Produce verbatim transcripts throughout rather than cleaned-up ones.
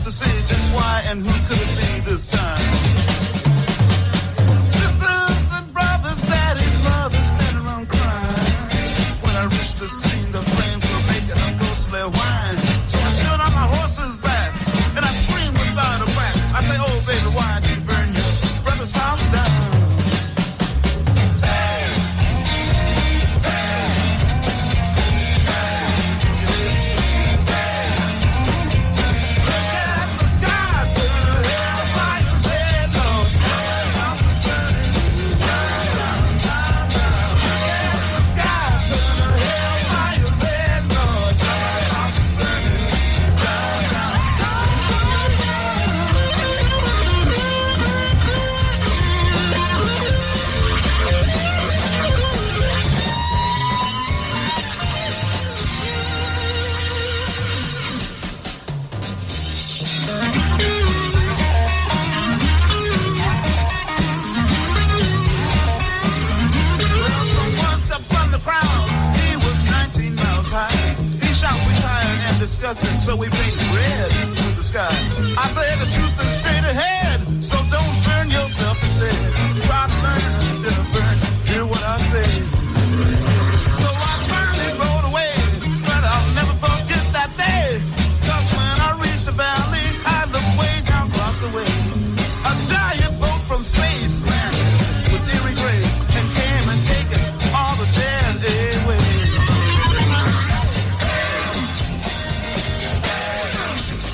to say just why and who could it be this time. Sisters and brothers, daddies, mothers, standing around crying. When I reached the scene, the flames were making a ghostly whine. So I stood on my horse's back, and I screamed without a crack. I say, oh baby, why did you burn your brother's house down? Disgusting, so we paint red to the sky. I said the truth is straight ahead, so don't burn yourself instead. Try to learn instead of burn. Hear what I say. So I finally rode away, but I'll never forget that day. Cause when I reached the valley, I looked way down across the way. A giant boat from space landed with eerie grace and came and taken all the dead away.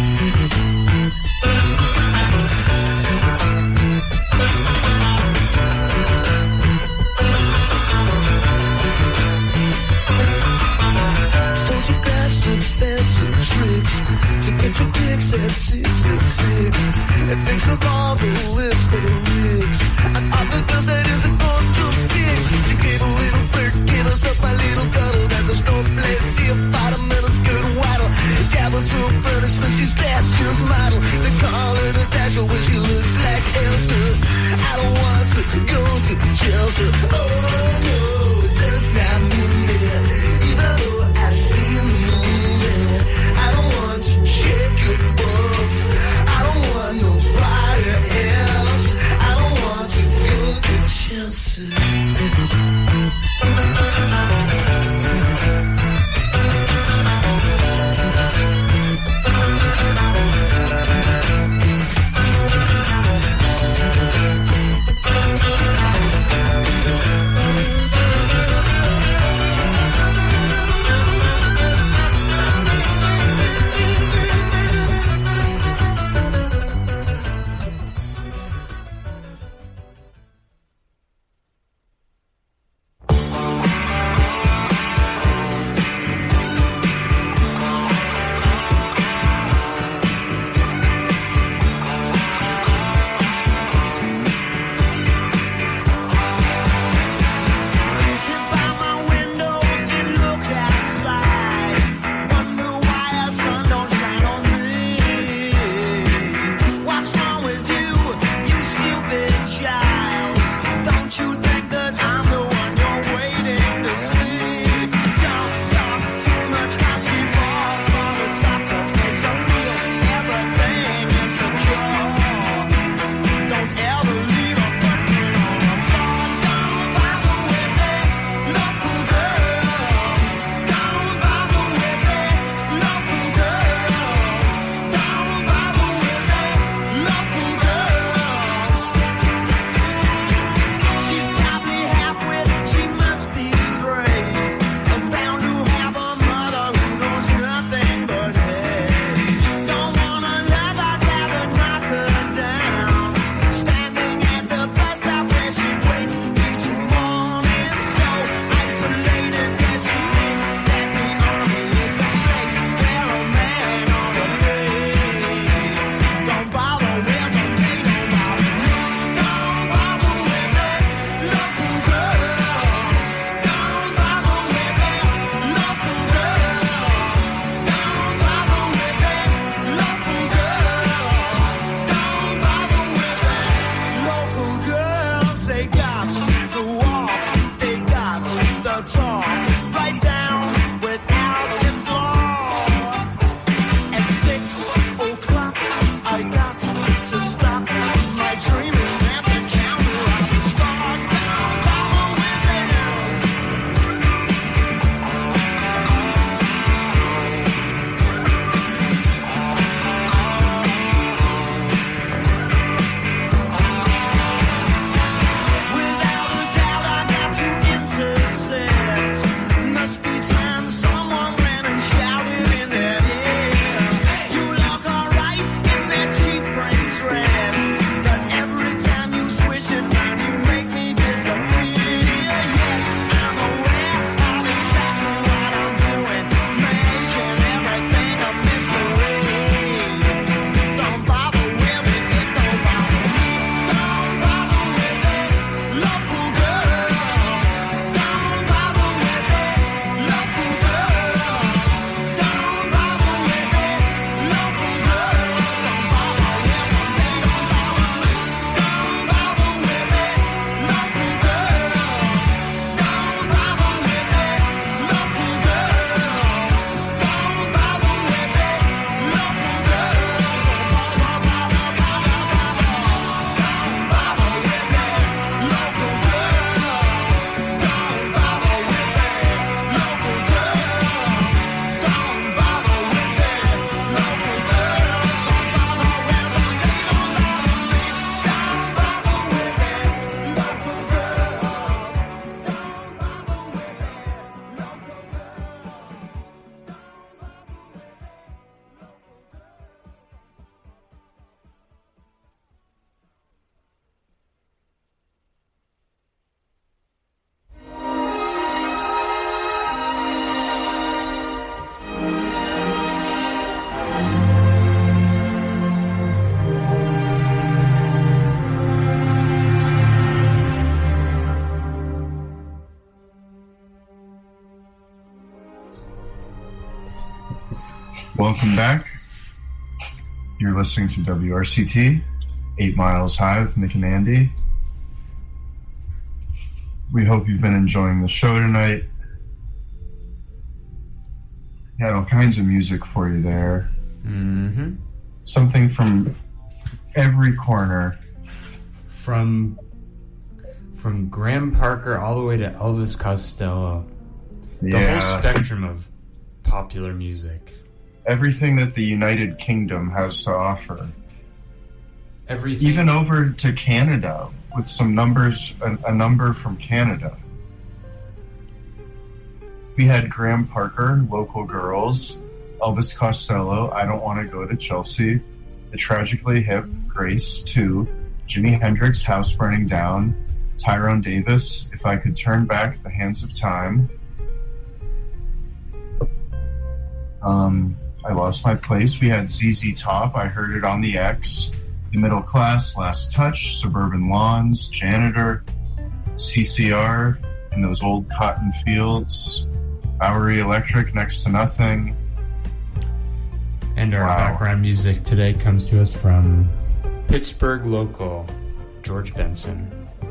Photographs and fancy tricks to get your pics at sixty-six. And thinks of all the lips that are licked and all the girls that isn't going to fix. She gave a little flirt, gave us up a little cuddle. That there's no place here, fight a minute, good waddle. Gabbles to a furnace when she's that she's model. They call her the Dasher when she looks like Elsa. I don't want to go to Chelsea. Oh no, that's not me. Even though I seen the movie, I don't want to shake your boss. I don't want nobody else. I don't want to go to Chelsea. Welcome back. You're listening to W R C T, Eight Miles High with Nick and Andy. We hope you've been enjoying the show tonight. We had all kinds of music for you there. Mm-hmm. Something from every corner. From from Graham Parker all the way to Elvis Costello. The Yeah. whole spectrum of popular music. Everything that the United Kingdom has to offer. Everything. Even over to Canada with some numbers, a, a number from Canada. We had Graham Parker, Local Girls, Elvis Costello, I Don't Want to Go to Chelsea, The Tragically Hip, Grace two, Jimi Hendrix, House Burning Down, Tyrone Davis, If I Could Turn Back the Hands of Time. Um, I Lost My Place. We had Z Z Top, I Heard It on the X, The Middle Class, Last Touch, Suburban Lawns, Janitor, C C R, and Those Old Cotton Fields, Bowery Electric, Next to Nothing. And our Wow. background music today comes to us from Pittsburgh local, George Benson.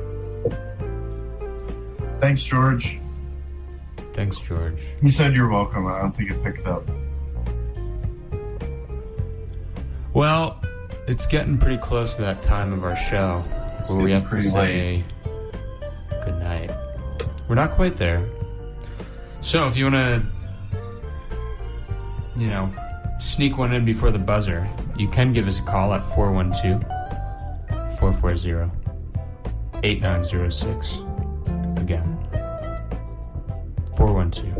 Thanks, George. Thanks, George. He said you're welcome. I don't think it picked up. Well, it's getting pretty close to that time of our show It's where we getting have to pretty say good night. We're not quite there. So if you want to, you know, sneak one in before the buzzer, you can give us a call at four one two, four four zero, eight nine zero six. Again, four one two,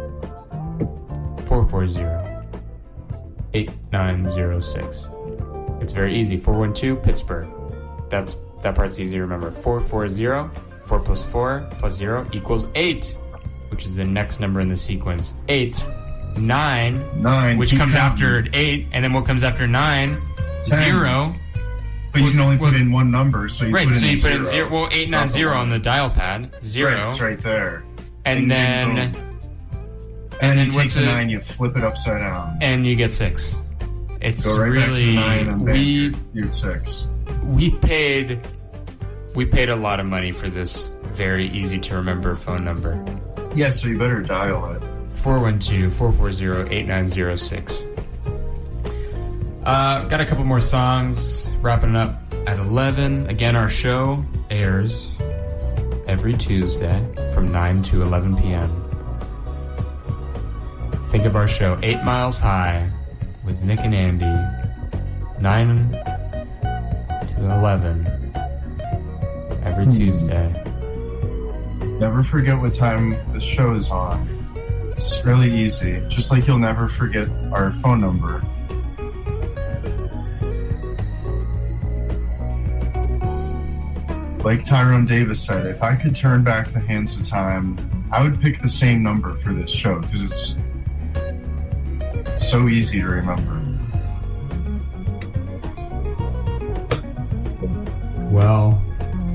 four four zero, eight nine zero six. It's very easy. four one two, Pittsburgh. That's that part's easy to remember. four four zero, four plus four plus zero equals eight, which is the next number in the sequence. eight, nine, Nine. which keep comes counting. after eight, and then what comes after nine? Ten. zero. But you can only put was- in one number, so you Right, put in so you a put zero. in zero. Well, eight nine zero on the dial pad. Zero. Right, it's right there. And Ding, ding, then boom. and And then you take what's the it? nine, you flip it upside down. And you get six. It's Go right really back to nine, and then we you're, you're six. we paid we paid a lot of money for this very easy to remember phone number. Yeah, so you better dial it. four one two, four four zero, eight nine zero six. Uh, got a couple more songs. Wrapping up at eleven. Again, our show airs every Tuesday from nine to eleven p.m. Think of our show, Eight Miles High, with Nick and Andy, nine to eleven, every Tuesday. Never forget what time the show is on. It's really easy. Just like you'll never forget our phone number. Like Tyrone Davis said, if I could turn back the hands of time, I would pick the same number for this show because it's, it's so easy to remember. Well,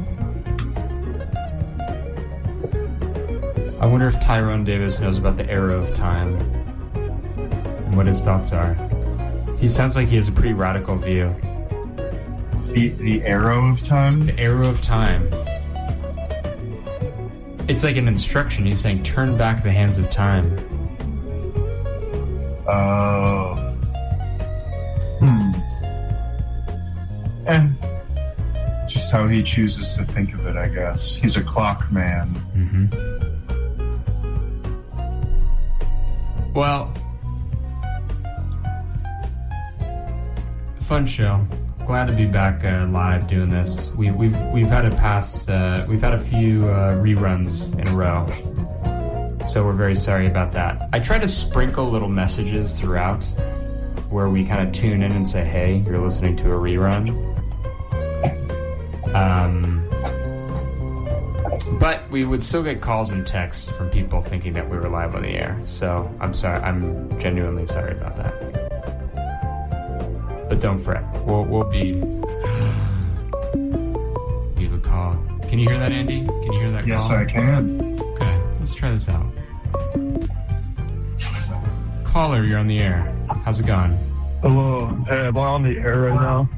I wonder if Tyrone Davis knows about the arrow of time and what his thoughts are. He sounds like he has a pretty radical view. The the arrow of time? The arrow of time. It's like an instruction. He's saying, turn back the hands of time. Oh. Hmm. Eh. Just how he chooses to think of it, I guess. He's a clock man. Mm-hmm. Well, fun show. Glad to be back uh, live doing this. We, we've we've had a past uh, we've had a few uh, reruns in a row, so we're very sorry about that. I try to sprinkle little messages throughout, where we kind of tune in and say, "Hey, you're listening to a rerun." Um, but we would still get calls and texts from people thinking that we were live on the air. So I'm sorry. I'm genuinely sorry about that. But don't fret. We'll we'll be. Give a call. Can you hear that, Andy? Can you hear that Yes, call? I can. Okay, let's try this out. Caller, you're on the air. How's it going? Hello. Hey, am I on the air right now?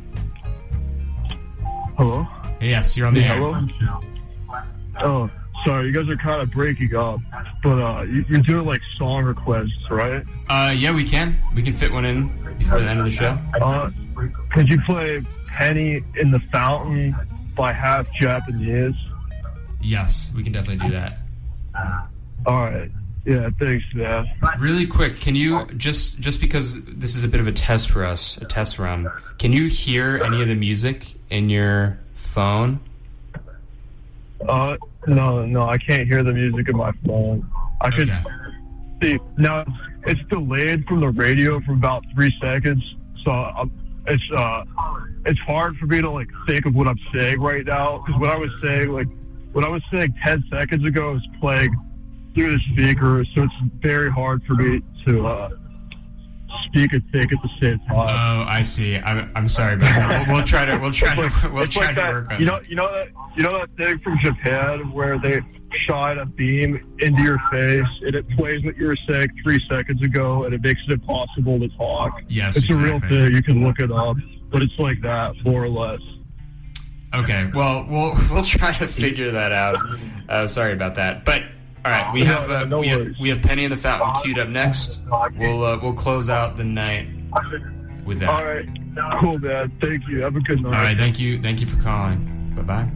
Hello? Yes, you're on the Yeah, air. hello? Oh, sorry, you guys are kind of breaking up, but uh, you, you're doing like song requests, right? Uh, yeah, we can. We can fit one in before the end of the show. Uh, could you play Penny in the Fountain by Half Japanese? Yes, we can definitely do that. All right. Yeah, thanks, man. Really quick, can you, just just because this is a bit of a test for us, a test run, can you hear any of the music in your phone? Uh, no, no, I can't hear the music in my phone. I could Okay. see now. It's, it's delayed from the radio for about three seconds, so I'm, it's uh, it's hard for me to like think of what I'm saying right now. Because what I was saying, like what I was saying ten seconds ago, is playing through the speaker, so it's very hard for me to uh, speak and think at the same time. Oh, I see. I'm I'm sorry about that. We'll, we'll try to we'll try to we'll It's try like to that, work on you know, it. you know that, you know that thing from Japan where they shine a beam into your face and it plays what you were saying three seconds ago and it makes it impossible to talk. Yes, It's a real exactly. thing. You can look it up, but it's like that more or less. Okay, well we'll we'll try to figure that out. Uh, sorry about that, but. All right, we No, have uh, no we have worries. we have Penny in the Fountain queued up next. We'll uh, we'll close out the night with that. All right, cool, man. Thank you. Have a good night. All right, thank you, thank you for calling. Bye bye.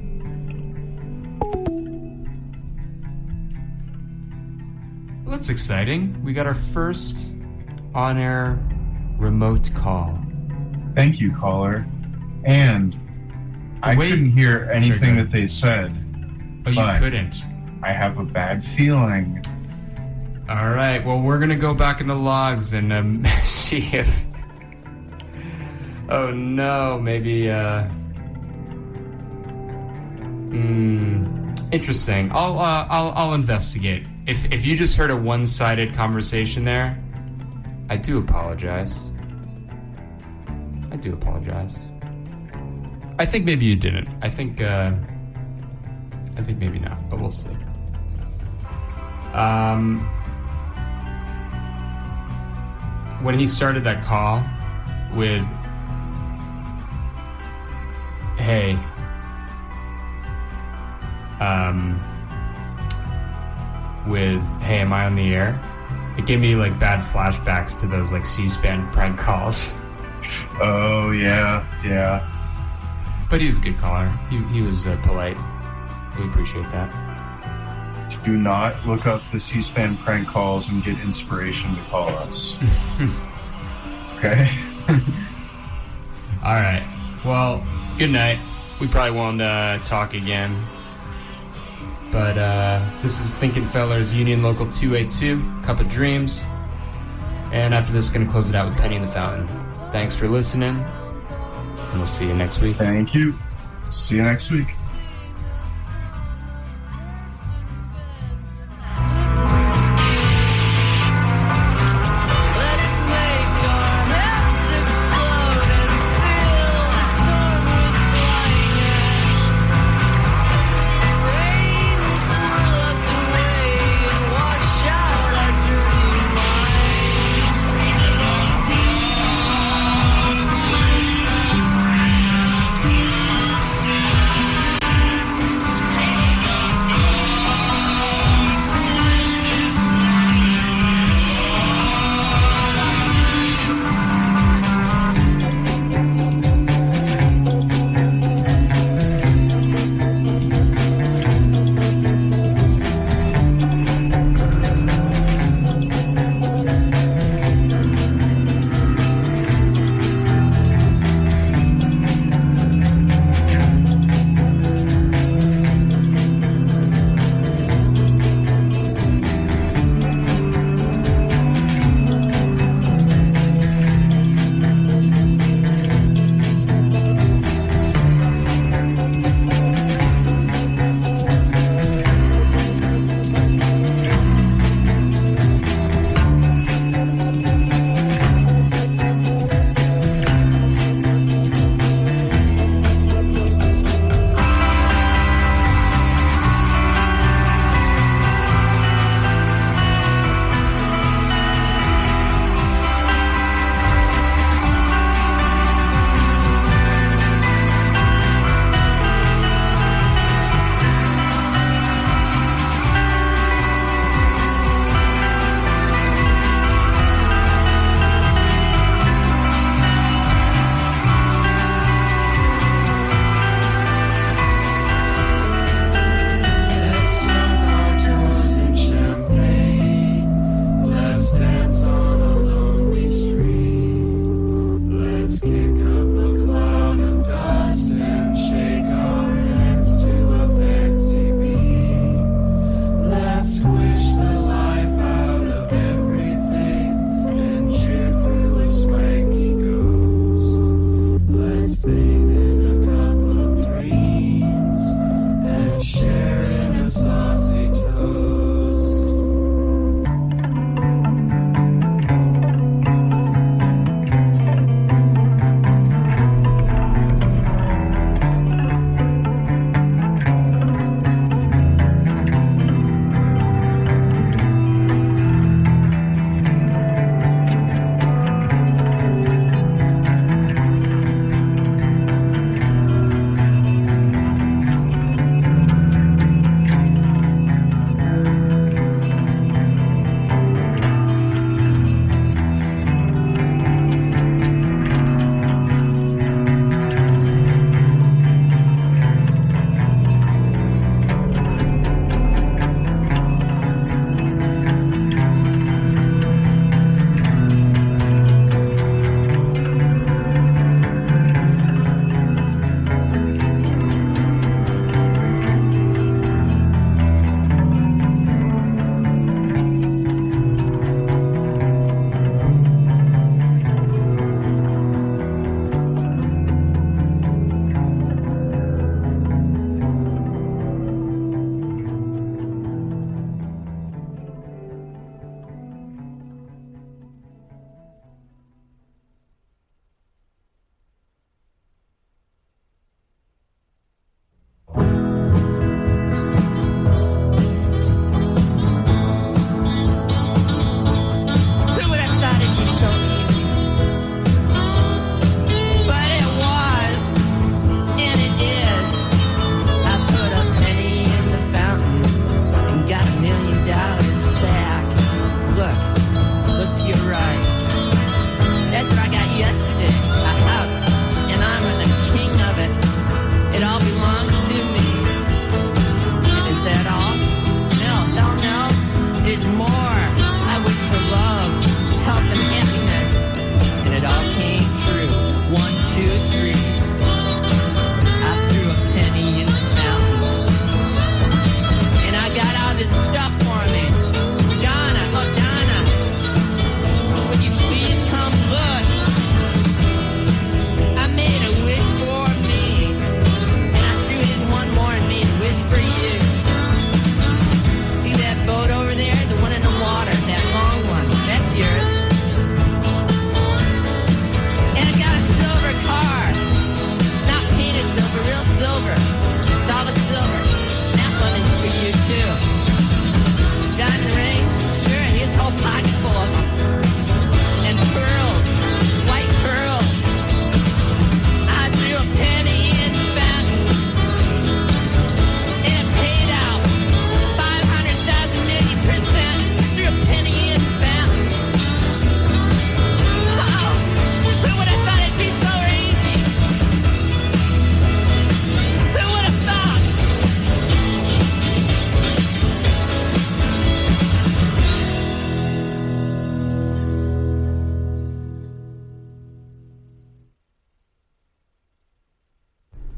Well, that's exciting. We got our first on-air remote call. Thank you, caller. And I Wait. couldn't hear anything Sorry, go that they said. Oh, you But- couldn't. I have a bad feeling. All right. Well, we're gonna go back in the logs and um, see if. Oh no, maybe. Uh... Hmm. Interesting. I'll uh, I'll I'll investigate. If if you just heard a one-sided conversation there, I do apologize. I do apologize. I think maybe you didn't. I think. Uh... I think maybe not, but we'll see. Um, when he started that call with, hey, um, with, hey, am I on the air? It gave me like bad flashbacks to those like C-SPAN prank calls. Oh, yeah, yeah. But he was a good caller. He, he was uh, polite. We appreciate that. Do not look up the C-SPAN prank calls and get inspiration to call us. Okay? All right. Well, good night. We probably won't uh, talk again. But uh, this is Thinking Fellers, Union Local two eighty-two, Cup of Dreams. And after this, going to close it out with Penny in the Fountain. Thanks for listening, and we'll see you next week. Thank you. See you next week.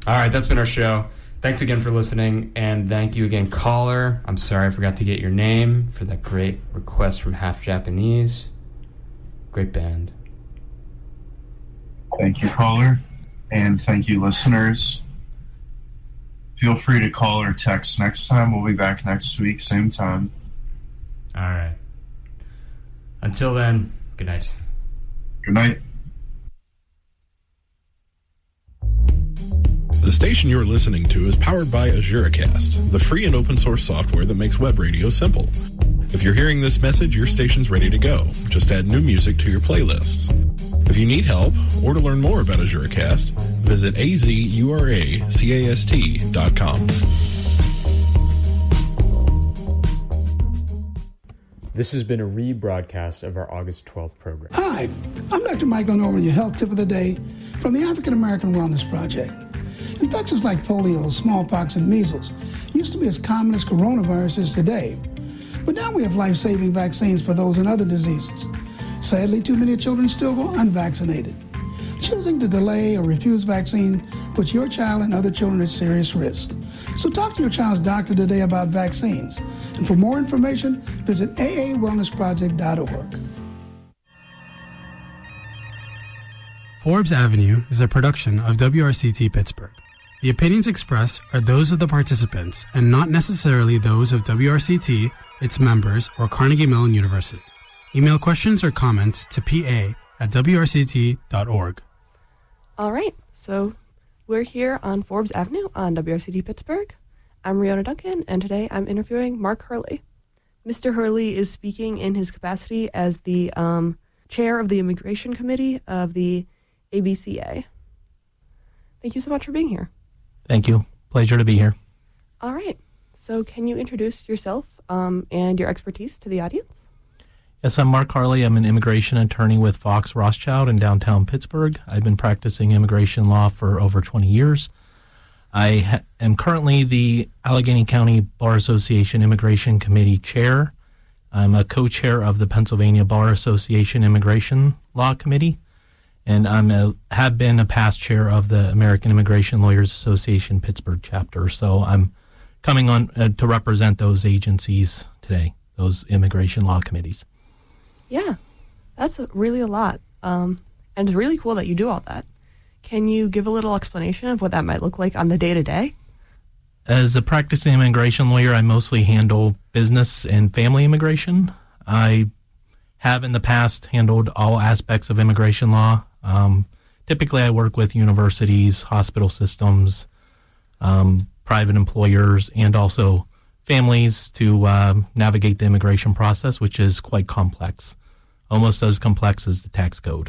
All right, that's been our show. Thanks again for listening, and thank you again, caller. I'm sorry I forgot to get your name for that great request from Half Japanese. Great band. Thank you, caller, and thank you, listeners. Feel free to call or text next time. We'll be back next week, same time. All right. Until then, good night. Good night. The station you're listening to is powered by AzureCast, the free and open source software that makes web radio simple. If you're hearing this message, your station's ready to go. Just add new music to your playlists. If you need help or to learn more about AzureCast, visit A Z U R A C A S T dot com. This has been a rebroadcast of our August twelfth program. Hi, I'm Doctor Michael Norman, your health tip of the day from the African American Wellness Project. Infections like polio, smallpox, and measles used to be as common as coronavirus is today. But now we have life-saving vaccines for those and other diseases. Sadly, too many children still go unvaccinated. Choosing to delay or refuse vaccine puts your child and other children at serious risk. So talk to your child's doctor today about vaccines. And for more information, visit A A wellness project dot org. Forbes Avenue is a production of W R C T Pittsburgh. The opinions expressed are those of the participants and not necessarily those of W R C T, its members, or Carnegie Mellon University. Email questions or comments to P A at W R C T dot org. All right, so we're here on Forbes Avenue on W R C T Pittsburgh. I'm Riona Duncan, and today I'm interviewing Mark Hurley. Mister Hurley is speaking in his capacity as the um, chair of the Immigration Committee of the A B C A. Thank you so much for being here. Thank you. Pleasure to be here. All right. So can you introduce yourself um, and your expertise to the audience? Yes, I'm Mark Harley. I'm an immigration attorney with Fox Rothschild in downtown Pittsburgh. I've been practicing immigration law for over twenty years. I ha- am currently the Allegheny County Bar Association Immigration Committee Chair. I'm a co-chair of the Pennsylvania Bar Association Immigration Law Committee, and I'm a, have been a past chair of the American Immigration Lawyers Association Pittsburgh chapter. So I'm coming on uh, to represent those agencies today, those immigration law committees. Yeah, that's really a lot. Um, and it's really cool that you do all that. Can you give a little explanation of what that might look like on the day-to-day? As a practicing immigration lawyer, I mostly handle business and family immigration. I have in the past handled all aspects of immigration law. Um, typically, I work with universities, hospital systems, um, private employers, and also families to uh, navigate the immigration process, which is quite complex, almost as complex as the tax code.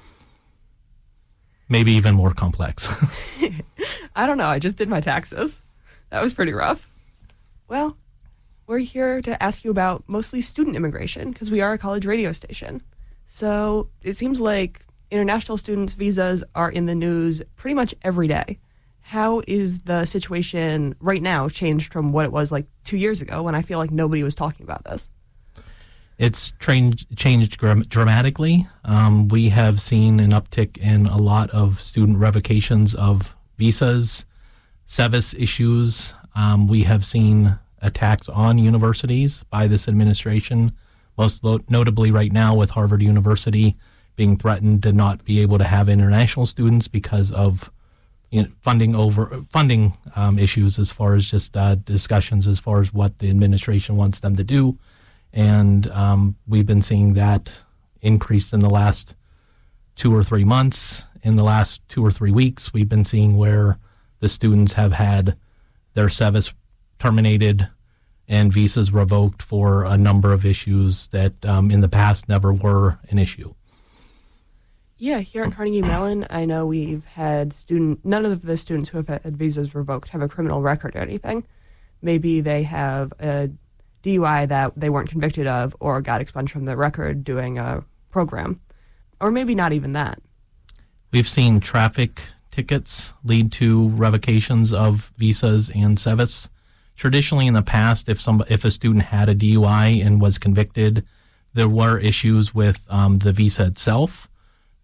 Maybe even more complex. I don't know. I just did my taxes. That was pretty rough. Well, we're here to ask you about mostly student immigration because we are a college radio station. So it seems like international students' visas are in the news pretty much every day. How is the situation right now changed from what it was like two years ago when I feel like nobody was talking about this? It's changed, changed dramatically. Um, we have seen an uptick in a lot of student revocations of visas, SEVIS issues. Um, we have seen attacks on universities by this administration, most lo- notably right now with Harvard University being threatened to not be able to have international students because of you know, funding over funding um, issues as far as just uh, discussions as far as what the administration wants them to do. And um, we've been seeing that increase in the last two or three months. In the last two or three weeks, we've been seeing where the students have had their SEVIS terminated and visas revoked for a number of issues that um, in the past never were an issue. Yeah, here at Carnegie Mellon, I know we've had student, none of the students who have had visas revoked have a criminal record or anything. Maybe they have a D U I that they weren't convicted of or got expunged from the record doing a program. Or maybe not even that. We've seen traffic tickets lead to revocations of visas and SEVIS. Traditionally in the past, if some if a student had a D U I and was convicted, there were issues with um, the visa itself.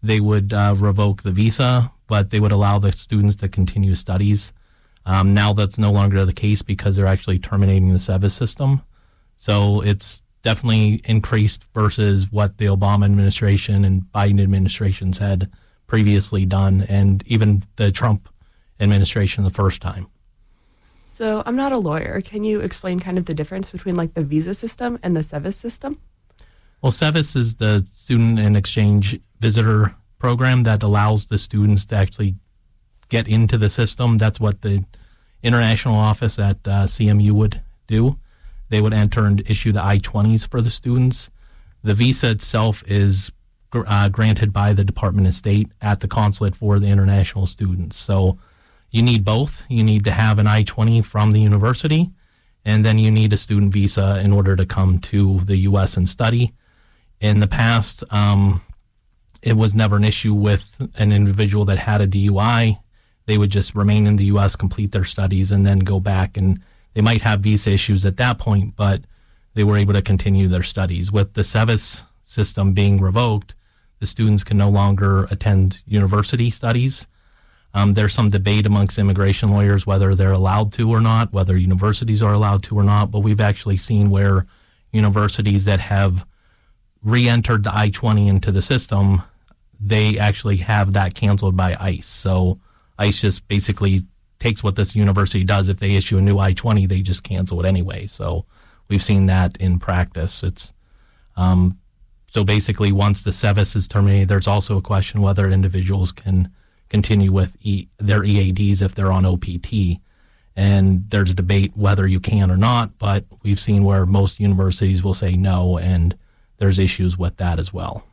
they would uh, revoke the visa, but they would allow the students to continue studies. Um, now that's no longer the case because they're actually terminating the SEVIS system. So it's definitely increased versus what the Obama administration and Biden administrations had previously done, and even the Trump administration the first time. So I'm not a lawyer. Can you explain kind of the difference between like the visa system and the SEVIS system? Well, SEVIS is the Student and Exchange Visitor Program that allows the students to actually get into the system. That's what the international office at uh, C M U would do. They would enter and issue the I twenties for the students. The visa itself is uh, granted by the Department of State at the consulate for the international students. So you need both. You need to have an I twenty from the university, and then you need a student visa in order to come to the U S and study. In the past, um, it was never an issue with an individual that had a D U I. They would just remain in the U S, complete their studies, and then go back. And they might have visa issues at that point, but they were able to continue their studies. With the SEVIS system being revoked, the students can no longer attend university studies. Um, there's some debate amongst immigration lawyers whether they're allowed to or not, whether universities are allowed to or not, but we've actually seen where universities that have re-entered the I twenty into the system, they actually have that canceled by ICE. So ICE just basically takes what this university does. If they issue a new I twenty, they just cancel it anyway. So we've seen that in practice. It's um, so basically once the SEVIS is terminated, there's also a question whether individuals can continue with e- their E A Ds if they're on O P T. And there's a debate whether you can or not, but we've seen where most universities will say no, and there's issues with that as well.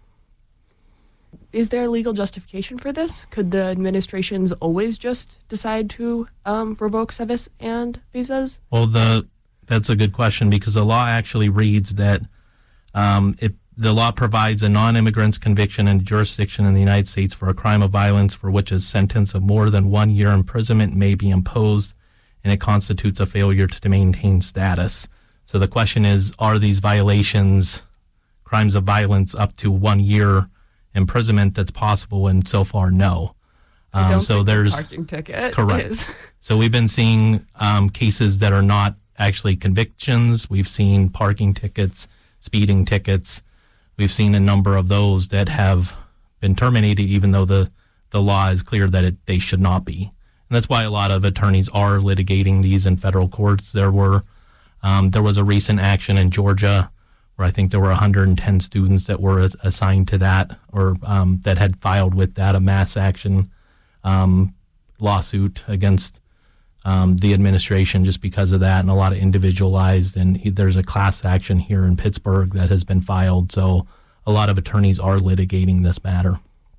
Is there a legal justification for this? Could the administrations always just decide to um, revoke SEVIS and visas? Well, the that's a good question, because the law actually reads that um, it, the law provides a non-immigrant's conviction and jurisdiction in the United States for a crime of violence for which a sentence of more than one year imprisonment may be imposed, and it constitutes a failure to maintain status. So the question is, are these violations crimes of violence up to one year imprisonment that's possible? And so far, no. I don't um, so think there's the parking ticket correct. Is. So we've been seeing um, cases that are not actually convictions. We've seen parking tickets, speeding tickets. We've seen a number of those that have been terminated, even though the, the law is clear that it, they should not be. And that's why a lot of attorneys are litigating these in federal courts. There were um, there was a recent action in Georgia where I think there were one hundred ten students that were assigned to that, or um, that had filed with that, a mass action um, lawsuit against um, the administration just because of that, and a lot of individualized, and there's a class action here in Pittsburgh that has been filed. So a lot of attorneys are litigating this matter.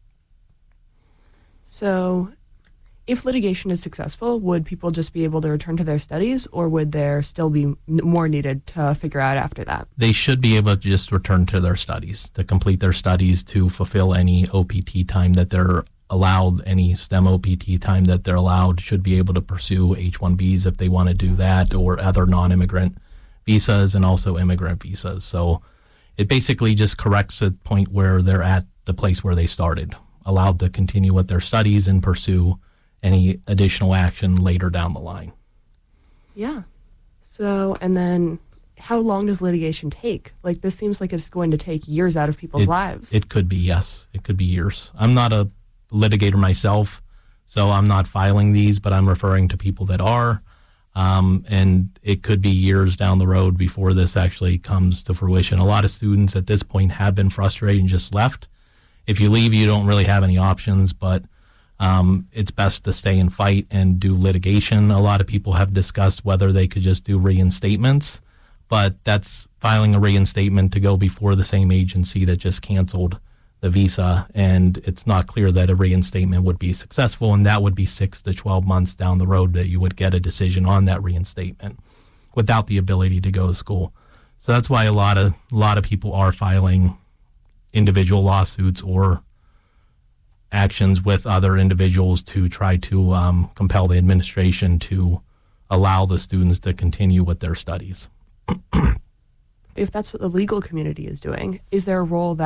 So if litigation is successful, would people just be able to return to their studies, or would there still be n- more needed to figure out after that? They should be able to just return to their studies, to complete their studies, to fulfill any O P T time that they're allowed, any STEM O P T time that they're allowed, should be able to pursue H one Bs if they want to do that, or other non-immigrant visas, and also immigrant visas. So it basically just corrects the point where they're at the place where they started, allowed to continue with their studies and pursue any additional action later down the line. Yeah. So, and then how long does litigation take? Like, this seems like it's going to take years out of people's it, lives. It could be, yes. It could be years. I'm not a litigator myself, so I'm not filing these, but I'm referring to people that are. Um, and it could be years down the road before this actually comes to fruition. A lot of students at this point have been frustrated and just left. If you leave, you don't really have any options, but Um, it's best to stay and fight and do litigation. A lot of people have discussed whether they could just do reinstatements, but that's filing a reinstatement to go before the same agency that just canceled the visa, and it's not clear that a reinstatement would be successful, and that would be six to twelve months down the road that you would get a decision on that reinstatement without the ability to go to school. So that's why a lot of a lot of people are filing individual lawsuits or actions with other individuals to try to um, compel the administration to allow the students to continue with their studies. If that's what the legal community is doing, is there a role that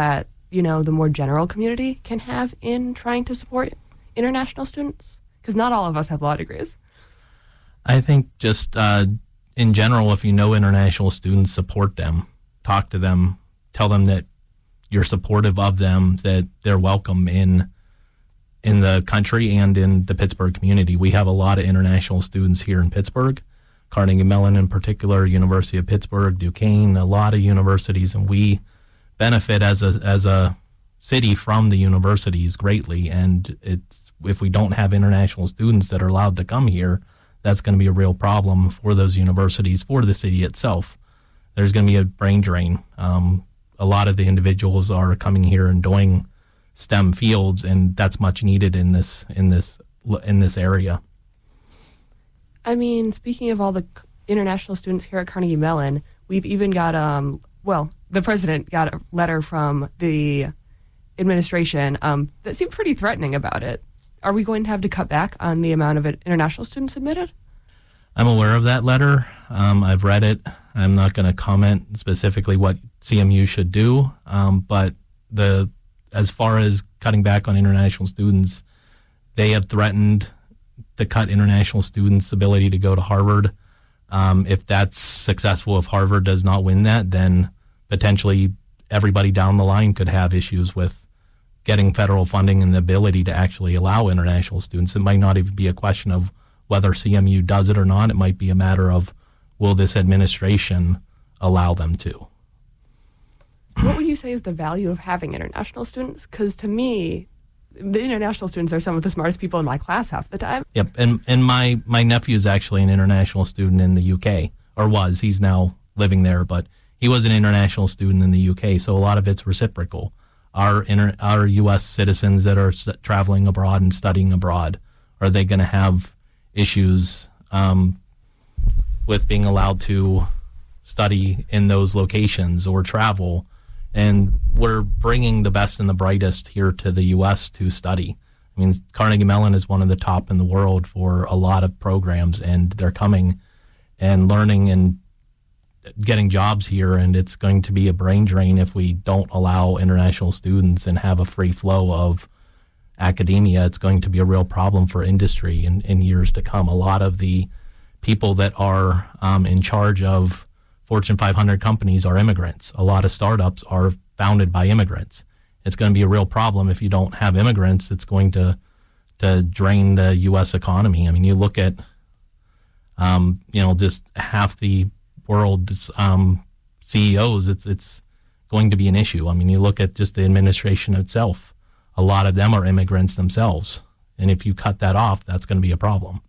you know, the more general community can have in trying to support international students? Because not all of us have law degrees. I think just uh, in general, if you know international students, support them, talk to them, tell them that you're supportive of them, that they're welcome in in the country and in the Pittsburgh community. We have a lot of international students here in Pittsburgh, Carnegie Mellon in particular, University of Pittsburgh, Duquesne, a lot of universities, and we benefit as a as a city from the universities greatly. And it's if we don't have international students that are allowed to come here, that's going to be a real problem for those universities, for the city itself. There's going to be a brain drain. Um, a lot of the individuals are coming here and doing STEM fields, and that's much needed in this in this in this area. I mean, speaking of all the international students here at Carnegie Mellon, we've even got um well, the president got a letter from the administration um, that seemed pretty threatening about it. Are we going to have to cut back on the amount of international students admitted? I'm aware of that letter. Um, I've read it. I'm not going to comment specifically what C M U should do, um, but the as far as cutting back on international students, they have threatened to cut international students' ability to go to Harvard. Um, if that's successful, if Harvard does not win that, then potentially everybody down the line could have issues with getting federal funding and the ability to actually allow international students. It might not even be a question of whether C M U does it or not. It might be a matter of, will this administration allow them to? What would you say is the value of having international students? Because to me, the international students are some of the smartest people in my class half the time. Yep, and and my, my nephew is actually an international student in the U K, or was. He's now living there, but he was an international student in the U K, so a lot of it's reciprocal. Our, inter, our U S citizens that are st- traveling abroad and studying abroad, are they going to have issues um, with being allowed to study in those locations or travel? And we're bringing the best and the brightest here to the U S to study. I mean, Carnegie Mellon is one of the top in the world for a lot of programs, and they're coming and learning and getting jobs here, and it's going to be a brain drain if we don't allow international students and have a free flow of academia. It's going to be a real problem for industry in, in years to come. A lot of the people that are um, in charge of Fortune five hundred companies are immigrants. A lot of startups are founded by immigrants. It's going to be a real problem if you don't have immigrants. It's going to to drain the U S economy. I mean, you look at, um, you know, just half the world's um, C E Os. It's it's going to be an issue. I mean, you look at just the administration itself. A lot of them are immigrants themselves, and if you cut that off, that's going to be a problem.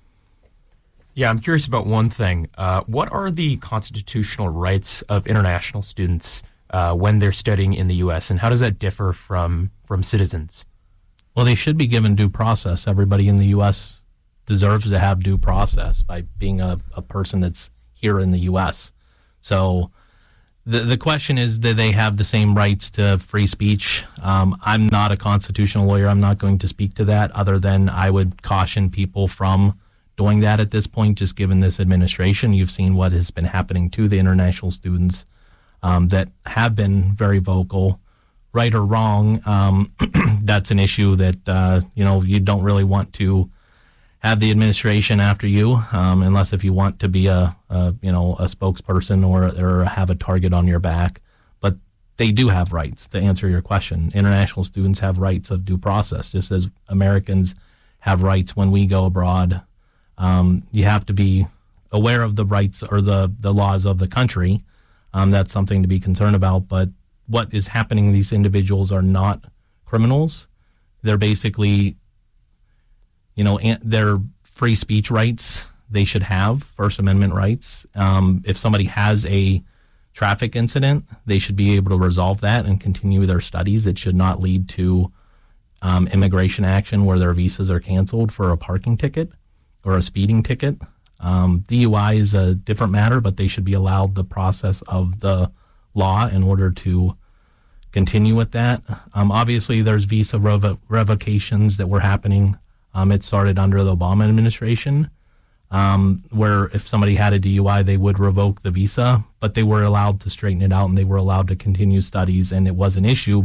Yeah, I'm curious about one thing. Uh, what are the constitutional rights of international students uh, when they're studying in the U S, and how does that differ from, from citizens? Well, they should be given due process. Everybody in the U S deserves to have due process by being a, a person that's here in the U S. So the the question is, do they have the same rights to free speech? Um, I'm not a constitutional lawyer. I'm not going to speak to that, other than I would caution people from doing that at this point, just given this administration. You've seen what has been happening to the international students um, that have been very vocal, right or wrong. Um, that's an issue that, uh, you know, you don't really want to have the administration after you, um, unless if you want to be a, a you know, a spokesperson or, or have a target on your back. But they do have rights, to answer your question. International students have rights of due process, just as Americans have rights when we go abroad. Um, you have to be aware of the rights or the, the laws of the country. Um, that's something to be concerned about. But what is happening, these individuals are not criminals. They're basically, you know, their free speech rights they should have, First Amendment rights. Um, if somebody has a traffic incident, they should be able to resolve that and continue their studies. It should not lead to um, immigration action where their visas are canceled for a parking ticket or a speeding ticket. Um, D U I is a different matter, but they should be allowed the process of the law in order to continue with that. Um, obviously, there's visa rev- revocations that were happening. Um, it started under the Obama administration, um, where if somebody had a D U I, they would revoke the visa, but they were allowed to straighten it out and they were allowed to continue studies, and it was an issue. But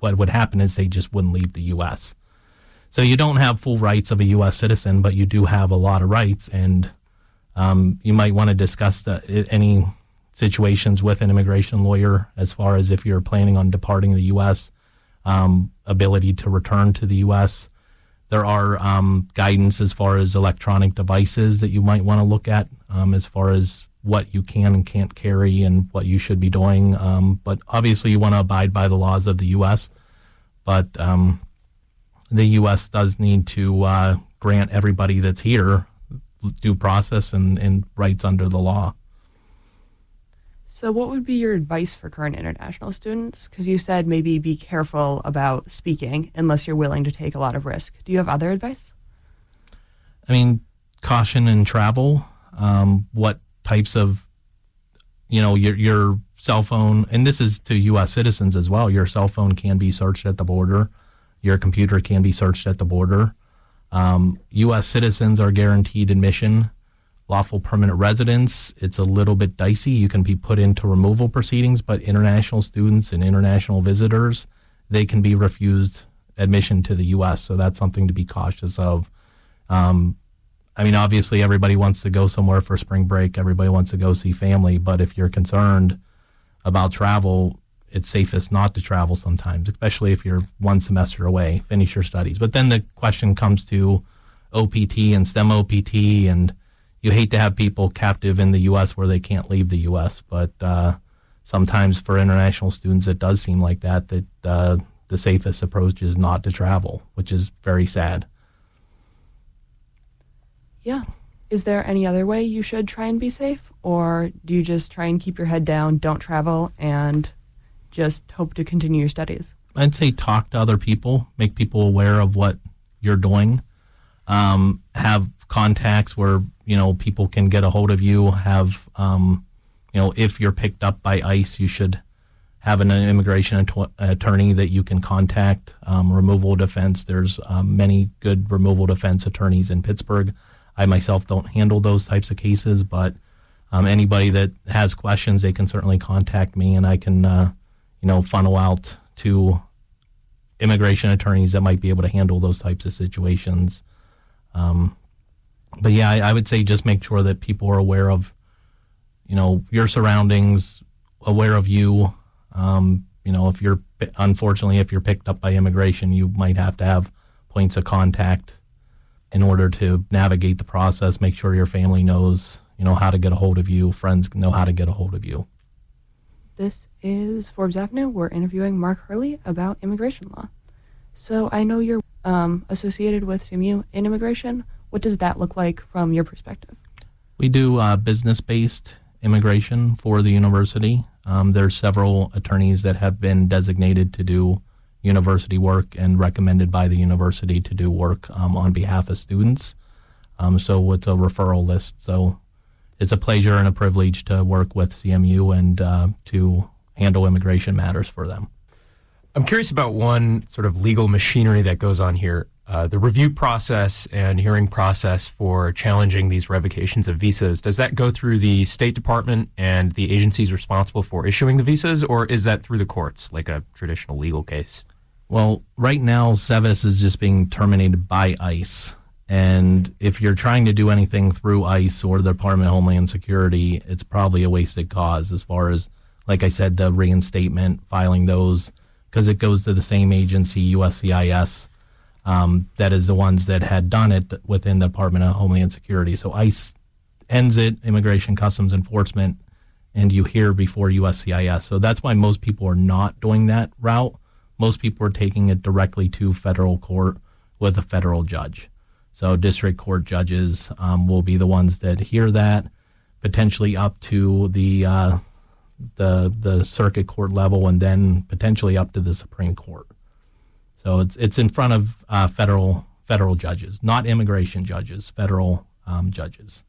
what would happen is they just wouldn't leave the U S. So you don't have full rights of a U S citizen, but you do have a lot of rights, and um, you might want to discuss the, any situations with an immigration lawyer as far as if you're planning on departing the U S, um, ability to return to the U S. There are um, guidance as far as electronic devices that you might want to look at um, as far as what you can and can't carry and what you should be doing. Um, but obviously you want to abide by the laws of the U S. But um, the U S does need to uh, grant everybody that's here due process and, and rights under the law. So what would be your advice for current international students? Because you said maybe be careful about speaking unless you're willing to take a lot of risk. Do you have other advice? I mean, caution in travel. Um, what types of, you know, your your cell phone, and this is to U S citizens as well, your cell phone can be searched at the border. Your computer can be searched at the border. Um, U S citizens are guaranteed admission. Lawful permanent residence, it's a little bit dicey. You can be put into removal proceedings, but international students and international visitors, they can be refused admission to the U S. So that's something to be cautious of. Um, I mean, obviously, everybody wants to go somewhere for spring break. Everybody wants to go see family. But if you're concerned about travel, it's safest not to travel sometimes, especially if you're one semester away, finish your studies. But then the question comes to O P T and STEM O P T, and you hate to have people captive in the U S where they can't leave the U S, but uh, sometimes for international students it does seem like that, that uh, the safest approach is not to travel, which is very sad. Yeah. Is there any other way you should try and be safe? Or do you just try and keep your head down, don't travel, and just hope to continue your studies? I'd say talk to other people, make people aware of what you're doing, um, have contacts where, you know, people can get a hold of you, have, um, you know, if you're picked up by ICE, you should have an immigration at- attorney that you can contact. Um, removal defense, there's um, many good removal defense attorneys in Pittsburgh. I myself don't handle those types of cases, but um, anybody that has questions, they can certainly contact me, and I can, uh, you know, funnel out to immigration attorneys that might be able to handle those types of situations. Um, But yeah, I, I would say just make sure that people are aware of, you know, your surroundings, aware of you. Um, you know, if you're, unfortunately, if you're picked up by immigration, you might have to have points of contact in order to navigate the process, make sure your family knows, you know, how to get a hold of you, friends know how to get a hold of you. This is Forbes Avenue. We're interviewing Mark Hurley about immigration law. So I know you're um, associated with C M U in immigration. What does that look like from your perspective? We do uh, business-based immigration for the university. Um, there's several attorneys that have been designated to do university work and recommended by the university to do work um, on behalf of students. Um, so it's a referral list. So it's a pleasure and a privilege to work with C M U and uh, to handle immigration matters for them. I'm curious about one sort of legal machinery that goes on here. Uh, the review process and hearing process for challenging these revocations of visas, does that go through the State Department and the agencies responsible for issuing the visas, or is that through the courts, like a traditional legal case? Well, right now, SEVIS is just being terminated by ICE. And if you're trying to do anything through ICE or the Department of Homeland Security, it's probably a wasted cause as far as, like I said, the reinstatement, filing those, because it goes to the same agency, U S C I S. Um, that is the ones that had done it within the Department of Homeland Security. So ICE ends it, Immigration Customs Enforcement, and you hear before U S C I S. So that's why most people are not doing that route. Most people are taking it directly to federal court with a federal judge. So district court judges um, will be the ones that hear that, potentially up to the uh, the the circuit court level, and then potentially up to the Supreme Court. So it's it's in front of uh, federal federal judges, not immigration judges, federal um, judges.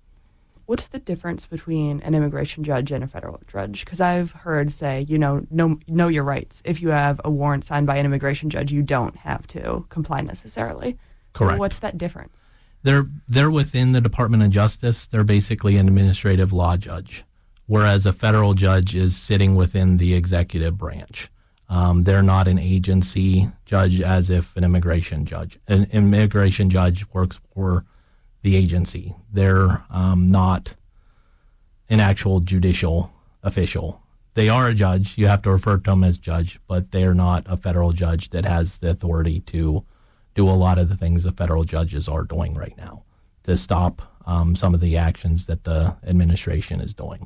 What's the difference between an immigration judge and a federal judge? Because I've heard say, you know, know, know your rights. If you have a warrant signed by an immigration judge, you don't have to comply necessarily. Correct. So what's that difference? They're they're within the Department of Justice. They're basically an administrative law judge, whereas a federal judge is sitting within the executive branch. Um, they're not an agency judge as if an immigration judge. An immigration judge works for the agency. They're um, not an actual judicial official. They are a judge. You have to refer to them as judge, but they're not a federal judge that has the authority to do a lot of the things the federal judges are doing right now to stop um, some of the actions that the administration is doing.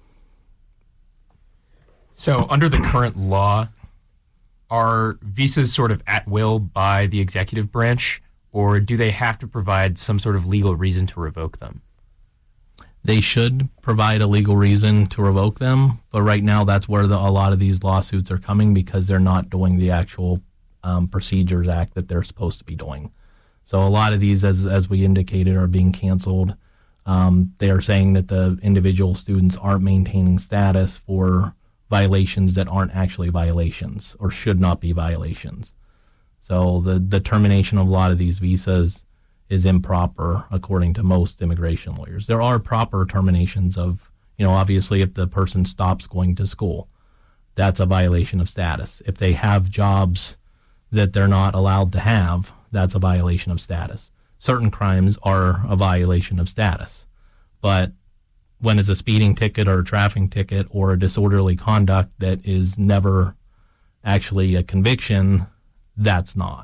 So under the current law, are visas sort of at will by the executive branch, or do they have to provide some sort of legal reason to revoke them? They should provide a legal reason to revoke them, but right now that's where the, a lot of these lawsuits are coming because they're not doing the actual um, Procedures Act that they're supposed to be doing. So a lot of these, as as we indicated, are being canceled. Um, they are saying that the individual students aren't maintaining status for violations that aren't actually violations or should not be violations. So the, the termination of a lot of these visas is improper according to most immigration lawyers. There are proper terminations of, you know, obviously if the person stops going to school, that's a violation of status. If they have jobs that they're not allowed to have, that's a violation of status. Certain crimes are a violation of status. But when it's a speeding ticket or a traffic ticket or a disorderly conduct that is never actually a conviction, that's not.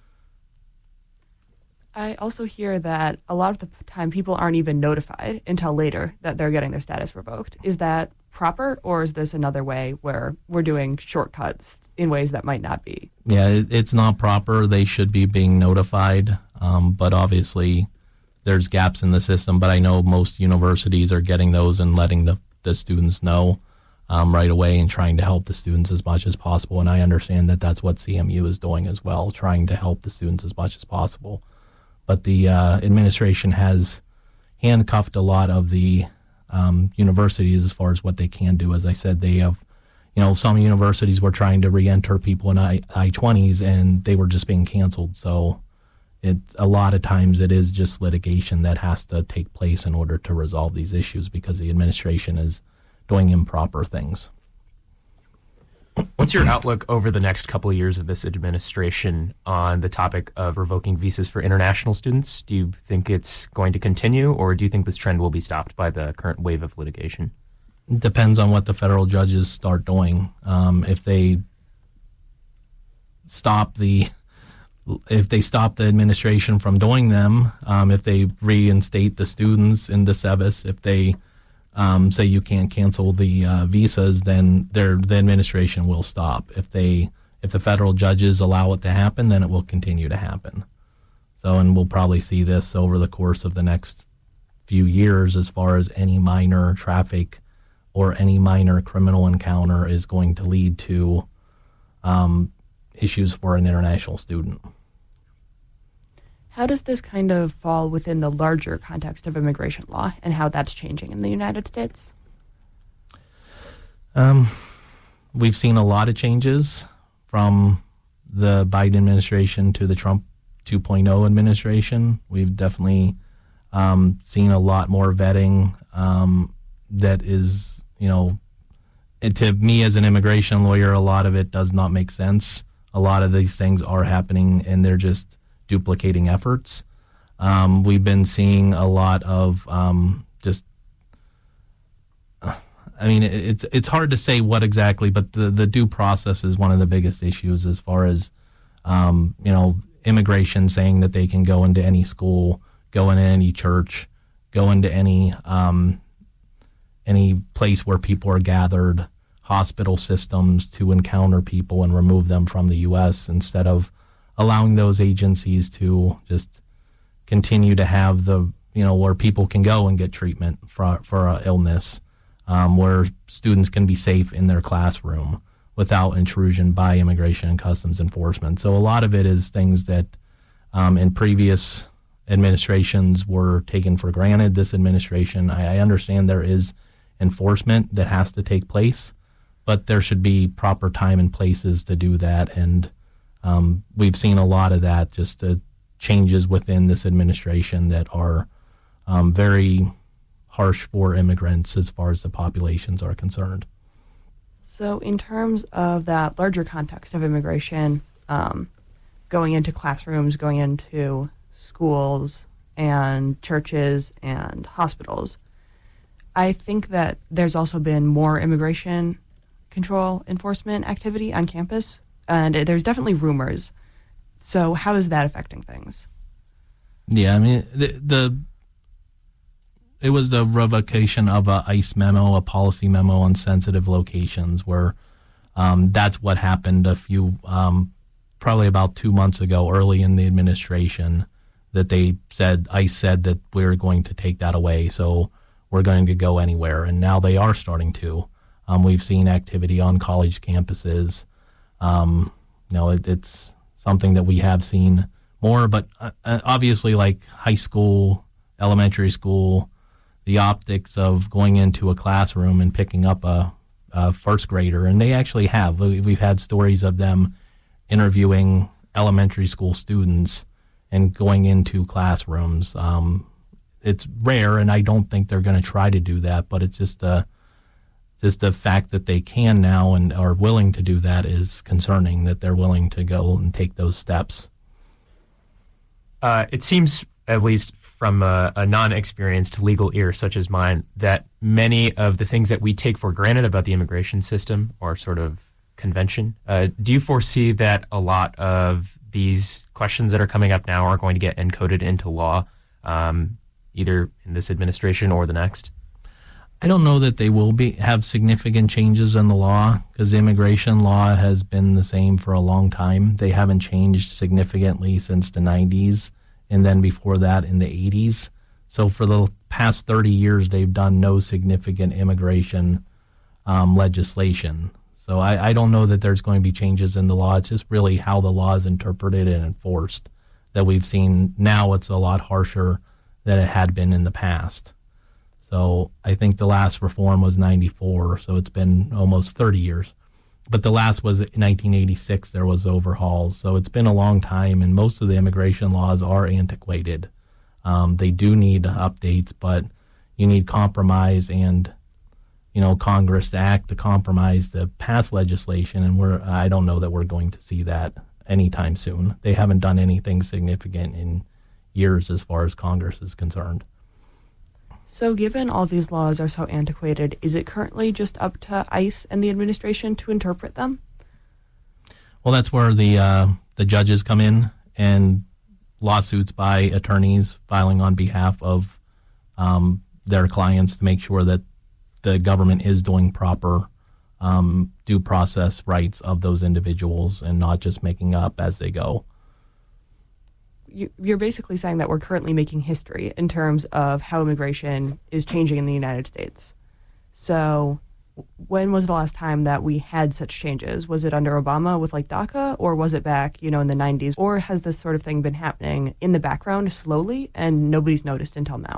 I also hear that a lot of the time people aren't even notified until later that they're getting their status revoked. Is that proper, or is this another way where we're doing shortcuts in ways that might not be? Yeah, it, it's not proper. They should be being notified, um, but obviously there's gaps in the system. But I know most universities are getting those and letting the, the students know um, right away and trying to help the students as much as possible. And I understand that that's what C M U is doing as well, trying to help the students as much as possible. But the uh, administration has handcuffed a lot of the um, universities as far as what they can do. As I said, they have, you know, some universities were trying to re-enter people in I twenties and they were just being canceled. So it a lot of times it is just litigation that has to take place in order to resolve these issues because the administration is doing improper things. What's your outlook over the next couple of years of this administration on the topic of revoking visas for international students? Do you think it's going to continue, or do you think this trend will be stopped by the current wave of litigation? It depends on what the federal judges start doing. Um, if they stop the if they stop the administration from doing them, um, if they reinstate the students in the SEVIS, if they Um, say you can't cancel the uh, visas, then their the administration will stop. If they if the federal judges allow it to happen, then it will continue to happen. So, and we'll probably see this over the course of the next few years as far as any minor traffic or any minor criminal encounter is going to lead to um, issues for an international student. How does this kind of fall within the larger context of immigration law and how that's changing in the United States? Um, we've seen a lot of changes from the Biden administration to the Trump two point oh administration. We've definitely um, seen a lot more vetting um, that is, you know, it, to me as an immigration lawyer, a lot of it does not make sense. A lot of these things are happening and they're just duplicating efforts. Um, we've been seeing a lot of um, just, uh, I mean, it, it's it's hard to say what exactly, but the, the due process is one of the biggest issues as far as, um, you know, immigration saying that they can go into any school, go into any church, go into any um, any place where people are gathered, hospital systems to encounter people and remove them from the U S instead of allowing those agencies to just continue to have the, you know, where people can go and get treatment for for an illness, um, where students can be safe in their classroom without intrusion by Immigration and Customs Enforcement. So a lot of it is things that um, in previous administrations were taken for granted. This administration, I, I understand there is enforcement that has to take place, but there should be proper time and places to do that. And Um, we've seen a lot of that, just the changes within this administration that are um, very harsh for immigrants as far as the populations are concerned. So in terms of that larger context of immigration, um, going into classrooms, going into schools and churches and hospitals, I think that there's also been more immigration control enforcement activity on campus, and there's definitely rumors. So how is that affecting things? Yeah, I mean, the, the it was the revocation of a ICE memo, a policy memo on sensitive locations, where um, that's what happened a few, um, probably about two months ago, early in the administration, that they said, ICE said that we're going to take that away, so we're going to go anywhere, and now they are starting to. Um, we've seen activity on college campuses. Um, you know, it, it's something that we have seen more, but uh, obviously, like high school, elementary school, the optics of going into a classroom and picking up a, a first grader, and they actually have. We've had stories of them interviewing elementary school students and going into classrooms. Um, it's rare, and I don't think they're going to try to do that, but it's just a just the fact that they can now and are willing to do that is concerning, that they're willing to go and take those steps. Uh, it seems, at least from a, a non-experienced legal ear such as mine, that many of the things that we take for granted about the immigration system are sort of convention. Uh, do you foresee that a lot of these questions that are coming up now are going to get encoded into law, um, either in this administration or the next? I don't know that they will be have significant changes in the law, because immigration law has been the same for a long time. They haven't changed significantly since the nineties, and then before that in the eighties. So for the past thirty years, they've done no significant immigration um, legislation. So I, I don't know that there's going to be changes in the law. It's just really how the law is interpreted and enforced that we've seen. Now it's a lot harsher than it had been in the past. So I think the last reform was ninety-four, so it's been almost thirty years. But the last was in nineteen eighty-six, there was overhauls. So it's been a long time, and most of the immigration laws are antiquated. Um, they do need updates, but you need compromise and, you know, Congress to act to compromise to pass legislation, and we're I don't know that we're going to see that anytime soon. They haven't done anything significant in years as far as Congress is concerned. So given all these laws are so antiquated, is it currently just up to ICE and the administration to interpret them? Well, that's where the uh, the judges come in, and lawsuits by attorneys filing on behalf of um, their clients to make sure that the government is doing proper um, due process rights of those individuals and not just making up as they go. You're basically saying that we're currently making history in terms of how immigration is changing in the United States. So when was the last time that we had such changes? Was it under Obama with like DACA, or was it back, you know, in the nineties? Or has this sort of thing been happening in the background slowly and nobody's noticed until now?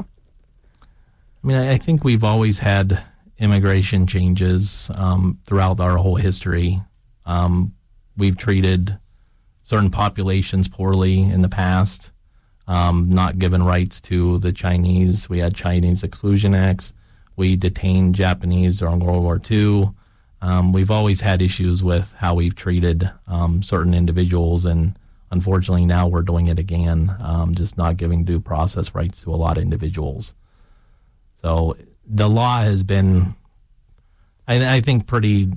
I mean, I think we've always had immigration changes um, throughout our whole history. Um, we've treated certain populations poorly in the past, um, not given rights to the Chinese. We had Chinese Exclusion Acts. We detained Japanese during World War Two. Um, we've always had issues with how we've treated um, certain individuals, and unfortunately now we're doing it again, um, just not giving due process rights to a lot of individuals. So the law has been, I, I think, pretty,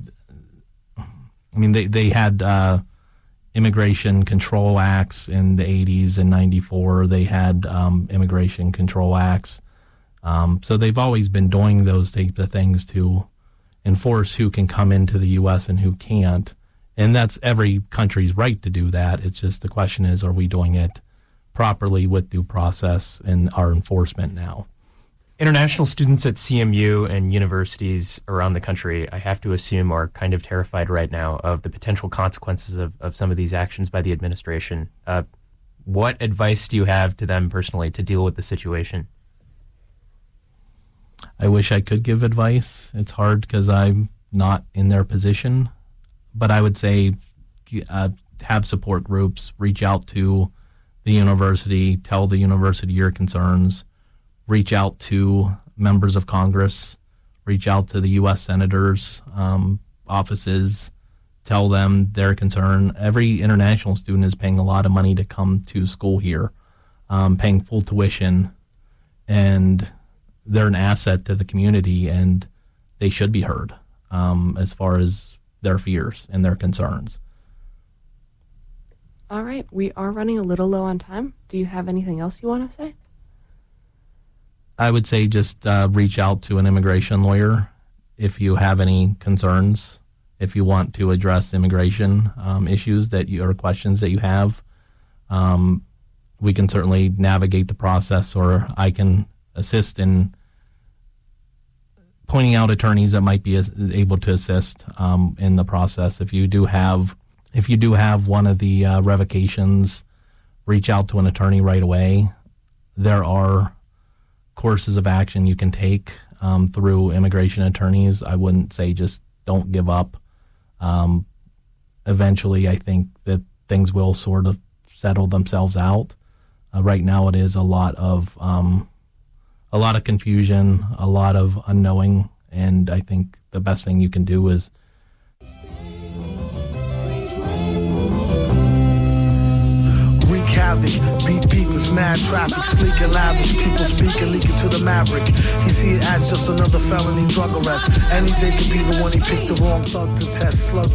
I mean, they, they had uh, Immigration Control Acts in the eighties and ninety-four. They had um, Immigration Control Acts. Um, so they've always been doing those types of things to enforce who can come into the U S and who can't. And that's every country's right to do that. It's just the question is, are we doing it properly with due process and our enforcement now? International students at C M U and universities around the country, I have to assume, are kind of terrified right now of the potential consequences of, of some of these actions by the administration. Uh, what advice do you have to them personally to deal with the situation? I wish I could give advice. It's hard because I'm not in their position. But I would say uh, have support groups, reach out to the university, tell the university your concerns, reach out to members of Congress, reach out to the U S senators. Um, offices, tell them their concern. Every international student is paying a lot of money to come to school here, um, paying full tuition, and they're an asset to the community, and they should be heard um, as far as their fears and their concerns. All right, we are running a little low on time. Do you have anything else you want to say? I would say just uh, reach out to an immigration lawyer if you have any concerns, if you want to address immigration um, issues that you or questions that you have. Um, we can certainly navigate the process, or I can assist in pointing out attorneys that might be as, able to assist um, in the process. If you do have, if you do have one of the uh, revocations, reach out to an attorney right away. There are courses of action you can take um, through immigration attorneys. I wouldn't say just don't give up. Um, eventually, I think that things will sort of settle themselves out. Uh, right now, it is a lot of um, a lot of confusion, a lot of unknowing, and I think the best thing you can do is wreak havoc, beat beatless, mad traffic, sleek and lavish, people speaking, leaking to the maverick. He see it as just another felony drug arrest. Any day could be the one he picked the wrong thug to test. Slug